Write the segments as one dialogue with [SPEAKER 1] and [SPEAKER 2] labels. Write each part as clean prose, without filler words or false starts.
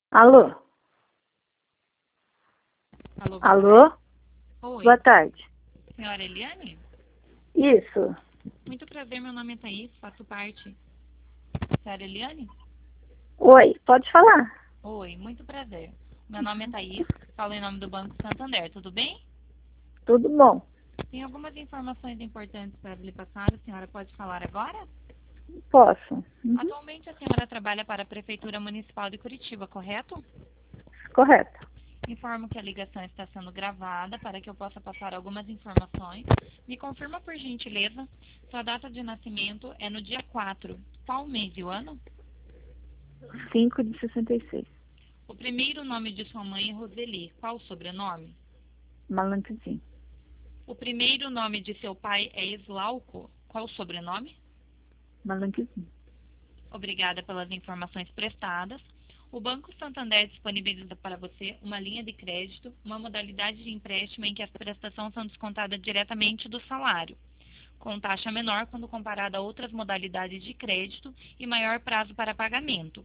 [SPEAKER 1] Alô?
[SPEAKER 2] Alô, boa
[SPEAKER 1] Alô?
[SPEAKER 2] tarde. Oi,
[SPEAKER 1] Boa tarde.
[SPEAKER 2] senhora Eliane?
[SPEAKER 1] Isso.
[SPEAKER 2] Muito prazer, meu nome é Thaís, faço parte. Senhora Eliane?
[SPEAKER 1] Oi, pode falar.
[SPEAKER 2] Oi, muito prazer. Meu nome é Thaís, falo em nome do Banco Santander, tudo bem?
[SPEAKER 1] Tudo bom?
[SPEAKER 2] Tem algumas informações importantes para lhe passar, a senhora pode falar agora?
[SPEAKER 1] Posso? Uhum.
[SPEAKER 2] Atualmente a senhora trabalha para a Prefeitura Municipal de Curitiba, correto?
[SPEAKER 1] Correto.
[SPEAKER 2] Informo que a ligação está sendo gravada para que eu possa passar algumas informações. Me confirma, por gentileza, sua data de nascimento é no dia 4. Qual mês e o ano?
[SPEAKER 1] 5 de 66.
[SPEAKER 2] O primeiro nome de sua mãe é Roseli. Qual o sobrenome?
[SPEAKER 1] Malantezinho.
[SPEAKER 2] O primeiro nome de seu pai é Eslauco. Qual o sobrenome?
[SPEAKER 1] Malantezinho.
[SPEAKER 2] Obrigada pelas informações prestadas. O Banco Santander disponibiliza para você uma linha de crédito, uma modalidade de empréstimo em que as prestações são descontadas diretamente do salário, com taxa menor quando comparada a outras modalidades de crédito e maior prazo para pagamento.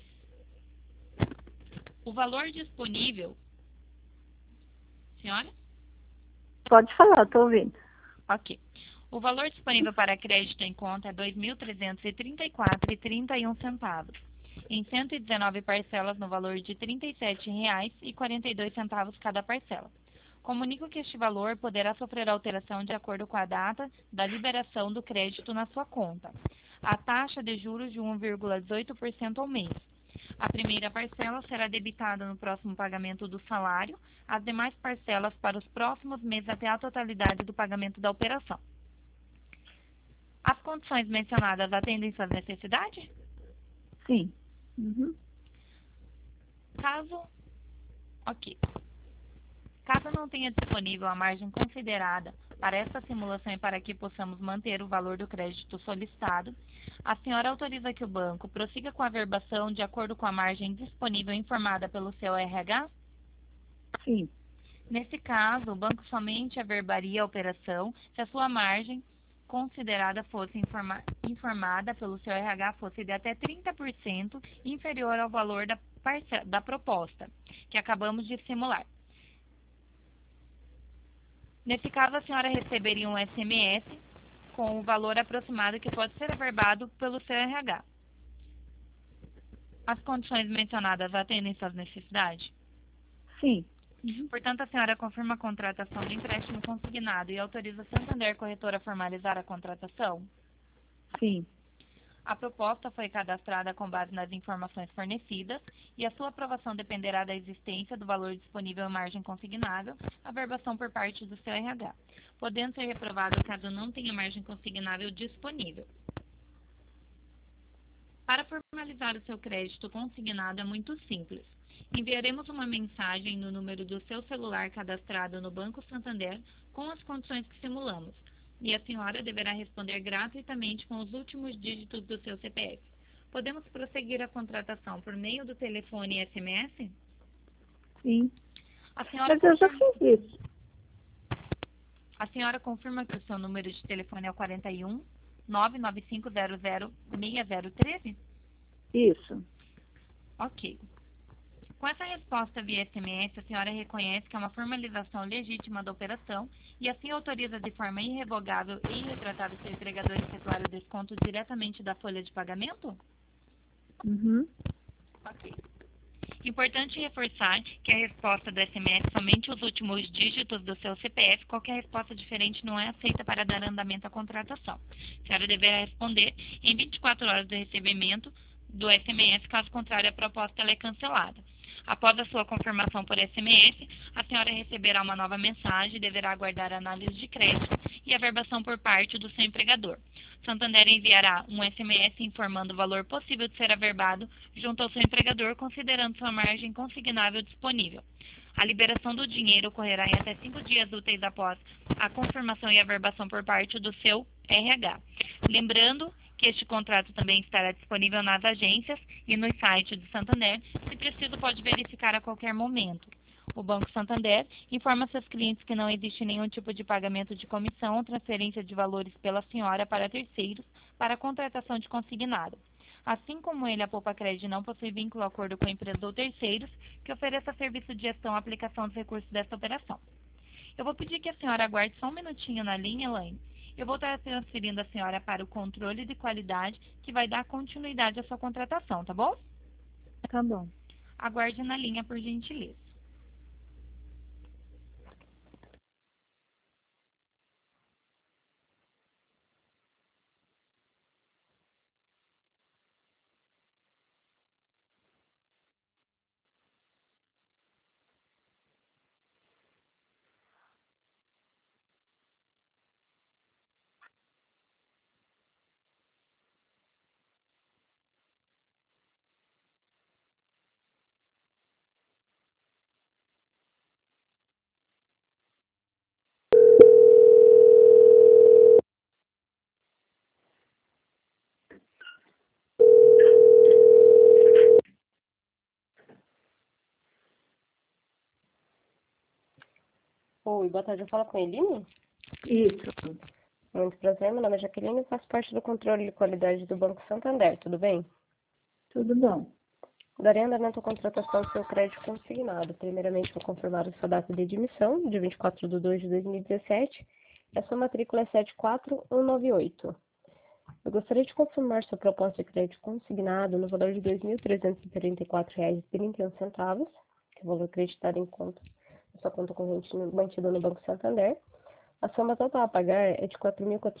[SPEAKER 2] O valor disponível... Senhora?
[SPEAKER 1] Pode falar, estou ouvindo.
[SPEAKER 2] Ok. O valor disponível para crédito em conta é R$ 2.334,31, em 119 parcelas no valor de R$ 37,42 cada parcela. Comunico que este valor poderá sofrer alteração de acordo com a data da liberação do crédito na sua conta. A taxa de juros de 1,18% ao mês. A primeira parcela será debitada no próximo pagamento do salário, as demais parcelas para os próximos meses até a totalidade do pagamento da operação. As condições mencionadas atendem suas necessidades?
[SPEAKER 1] Sim. Uhum.
[SPEAKER 2] Ok. Caso não tenha disponível a margem considerada para esta simulação e para que possamos manter o valor do crédito solicitado, a senhora autoriza que o banco prossiga com a verbação de acordo com a margem disponível informada pelo seu RH?
[SPEAKER 1] Sim.
[SPEAKER 2] Nesse caso, o banco somente averbaria a operação se a sua margem considerada fosse informada pelo seu RH fosse de até 30% inferior ao valor da proposta que acabamos de simular. Nesse caso, a senhora receberia um SMS com o valor aproximado que pode ser averbado pelo seu RH. As condições mencionadas atendem suas necessidades?
[SPEAKER 1] Sim. Uhum.
[SPEAKER 2] Portanto, a senhora confirma a contratação do empréstimo consignado e autoriza a Santander Corretora a formalizar a contratação?
[SPEAKER 1] Sim.
[SPEAKER 2] A proposta foi cadastrada com base nas informações fornecidas e a sua aprovação dependerá da existência do valor disponível em margem consignável, a verbação por parte do seu RH, podendo ser reprovado caso não tenha margem consignável disponível. Para formalizar o seu crédito consignado é muito simples. Enviaremos uma mensagem no número do seu celular cadastrado no Banco Santander com as condições que simulamos, e a senhora deverá responder gratuitamente com os últimos dígitos do seu CPF. Podemos prosseguir a contratação por meio do telefone e SMS?
[SPEAKER 1] Sim.
[SPEAKER 2] A senhora
[SPEAKER 1] Mas eu já
[SPEAKER 2] confirma,
[SPEAKER 1] fiz isso.
[SPEAKER 2] a senhora confirma que o seu número de telefone é o 41 99500 6013?
[SPEAKER 1] Isso.
[SPEAKER 2] Ok. Com essa resposta via SMS, a senhora reconhece que é uma formalização legítima da operação e assim autoriza de forma irrevogável e irretratável seu empregador a efetuar o desconto diretamente da folha de pagamento?
[SPEAKER 1] Uhum.
[SPEAKER 2] Ok. Importante reforçar que a resposta do SMS somente os últimos dígitos do seu CPF. Qualquer resposta diferente não é aceita para dar andamento à contratação. A senhora deverá responder em 24 horas do recebimento do SMS, caso contrário, a proposta ela é cancelada. Após a sua confirmação por SMS, a senhora receberá uma nova mensagem e deverá aguardar a análise de crédito e a verbação por parte do seu empregador. Santander enviará um SMS informando o valor possível de ser averbado junto ao seu empregador, considerando sua margem consignável disponível. A liberação do dinheiro ocorrerá em até 5 dias úteis após a confirmação e averbação por parte do seu RH. Lembrando que este contrato também estará disponível nas agências e no site do Santander, se preciso pode verificar a qualquer momento. O Banco Santander informa seus clientes que não existe nenhum tipo de pagamento de comissão ou transferência de valores pela senhora para terceiros para a contratação de consignado. Assim como ele, a Poupa-Cred não possui vínculo ou acordo com a empresa ou terceiros que ofereça serviço de gestão ou aplicação dos recursos desta operação. Eu vou pedir que a senhora aguarde só um minutinho na linha, Elaine. Eu vou estar transferindo a senhora para o controle de qualidade, que vai dar continuidade à sua contratação, tá bom?
[SPEAKER 1] Tá bom.
[SPEAKER 2] Aguarde na linha, por gentileza.
[SPEAKER 3] Oi, boa tarde, eu falo com a Eline?
[SPEAKER 1] Isso.
[SPEAKER 3] Muito prazer, meu nome é Jaqueline e faço parte do controle de qualidade do Banco Santander, tudo bem?
[SPEAKER 1] Tudo bom.
[SPEAKER 3] Darei andamento à contratação do seu crédito consignado. Primeiramente, vou confirmar a sua data de admissão, de 24/2/2017, e a sua matrícula é 74198. Eu gostaria de confirmar sua proposta de crédito consignado no valor de R$ 2.344,31, que é o valor acreditado em conta, na sua conta corrente mantida no Banco Santander. A soma total a pagar é de R$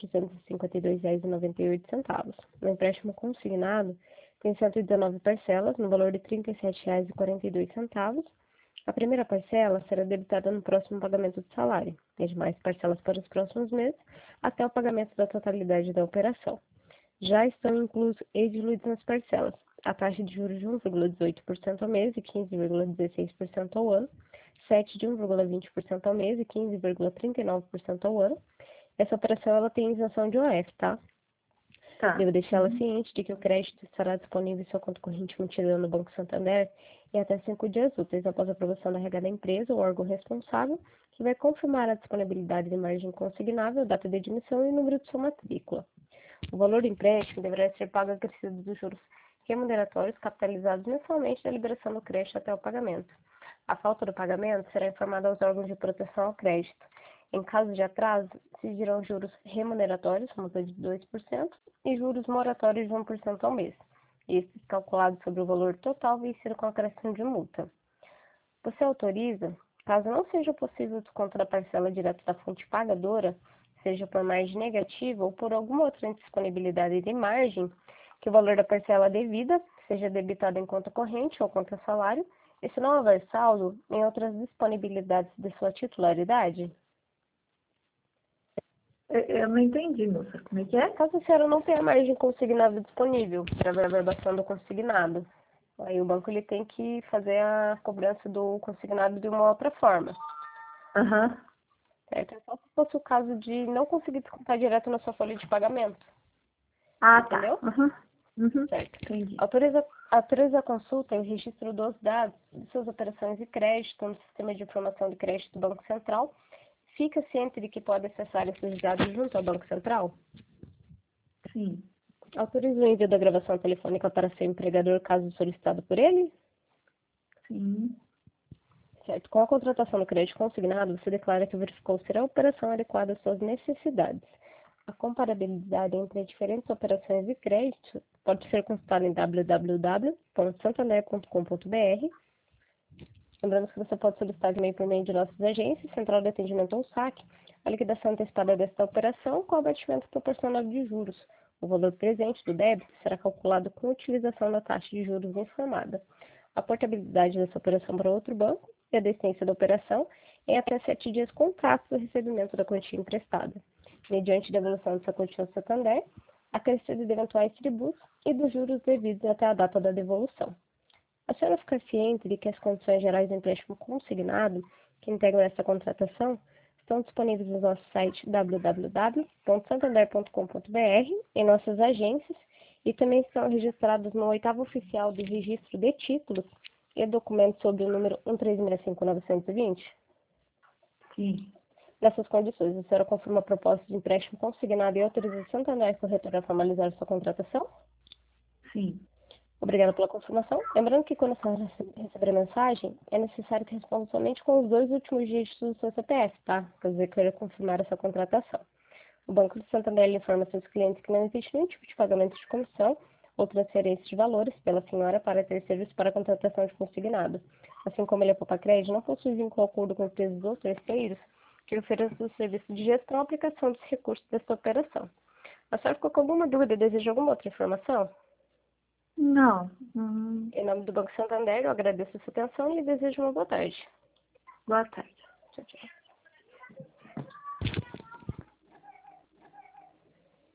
[SPEAKER 3] 4.452,98. O empréstimo consignado tem 119 parcelas, no valor de R$ 37,42. A primeira parcela será debitada no próximo pagamento do salário, e as demais parcelas para os próximos meses, até o pagamento da totalidade da operação. Já estão inclusos e diluídos nas parcelas a taxa de juros de 1,18% ao mês e 15,16% ao ano, 7 de 1,20% ao mês e 15,39% ao ano. Essa operação ela tem isenção de OF, tá?
[SPEAKER 1] Tá.
[SPEAKER 3] Devo deixar ela ciente de que o crédito estará disponível em sua conta corrente mantida no Banco Santander em até 5 dias úteis após a aprovação da regra da empresa ou órgão responsável, que vai confirmar a disponibilidade de margem consignável, data de admissão e o número de sua matrícula. O valor do empréstimo deverá ser pago acrescido dos juros remuneratórios capitalizados mensalmente da liberação do crédito até o pagamento. A falta do pagamento será informada aos órgãos de proteção ao crédito. Em caso de atraso, se exigirão juros remuneratórios, multa de 2%, e juros moratórios de 1% ao mês. Estes calculados sobre o valor total vencido com acréscimo de multa. Você autoriza, caso não seja possível o desconto da parcela direto da fonte pagadora, seja por margem negativa ou por alguma outra indisponibilidade de margem, que o valor da parcela devida seja debitado em conta corrente ou conta salário, e se não houver saldo, em outras disponibilidades de sua titularidade?
[SPEAKER 1] Eu não entendi, moça. Como é que é?
[SPEAKER 3] Caso a senhora não tenha margem consignada disponível para a verbação do consignado, aí o banco ele tem que fazer a cobrança do consignado de uma outra forma.
[SPEAKER 1] Aham.
[SPEAKER 3] Certo? É só se fosse o caso de não conseguir descontar direto na sua folha de pagamento.
[SPEAKER 1] Ah,
[SPEAKER 3] Entendeu?
[SPEAKER 1] tá. Aham. Uhum.
[SPEAKER 3] Certo.
[SPEAKER 1] Entendi.
[SPEAKER 3] Autoriza a consulta e o registro dos dados de suas operações de crédito no Sistema de Informação de Crédito do Banco Central. Fica ciente de que pode acessar esses dados junto ao Banco Central?
[SPEAKER 1] Sim.
[SPEAKER 3] Autoriza o envio da gravação telefônica para seu empregador caso solicitado por ele?
[SPEAKER 1] Sim.
[SPEAKER 3] Certo. Com a contratação do crédito consignado, você declara que verificou ser a operação adequada às suas necessidades. A comparabilidade entre as diferentes operações de crédito pode ser consultada em www.santander.com.br. Lembrando que você pode solicitar também por meio de nossas agências, Central de Atendimento ou SAC, a liquidação antecipada desta operação com abatimento proporcional de juros. O valor presente do débito será calculado com utilização da taxa de juros informada. A portabilidade dessa operação para outro banco e a decência da operação em até 7 dias contados do recebimento da quantia emprestada, mediante devolução dessa quantia ao Santander, acrescido de eventuais tributos e dos juros devidos até a data da devolução. A senhora fica ciente de que as condições gerais do empréstimo consignado que integram essa contratação estão disponíveis no nosso site www.santander.com.br, em nossas agências, e também estão registrados no 8º oficial do registro de títulos e documento sobre o número 1365920.
[SPEAKER 1] Sim.
[SPEAKER 3] Nessas condições, a senhora confirma a proposta de empréstimo consignado e autoriza o Santander Corretora a formalizar sua contratação?
[SPEAKER 1] Sim.
[SPEAKER 3] Obrigada pela confirmação. Lembrando que quando você receber a mensagem, é necessário que responda somente com os 2 últimos dígitos do seu CPF, tá? Caso você queira confirmar essa contratação. O Banco do Santander informa seus clientes que não existe nenhum tipo de pagamento de comissão ou transferência de valores pela senhora para terceiros para contratação de consignado. Assim como ele é poupa crédito, não possui vínculo ou acordo com empresas ou terceiros que ofereçam o serviço de gestão e aplicação dos recursos desta operação. A senhora ficou com alguma dúvida e deseja alguma outra informação?
[SPEAKER 1] Não.
[SPEAKER 3] Em nome do Banco Santander, eu agradeço a sua atenção e desejo uma boa tarde.
[SPEAKER 1] Boa tarde.
[SPEAKER 3] Tchau, tchau.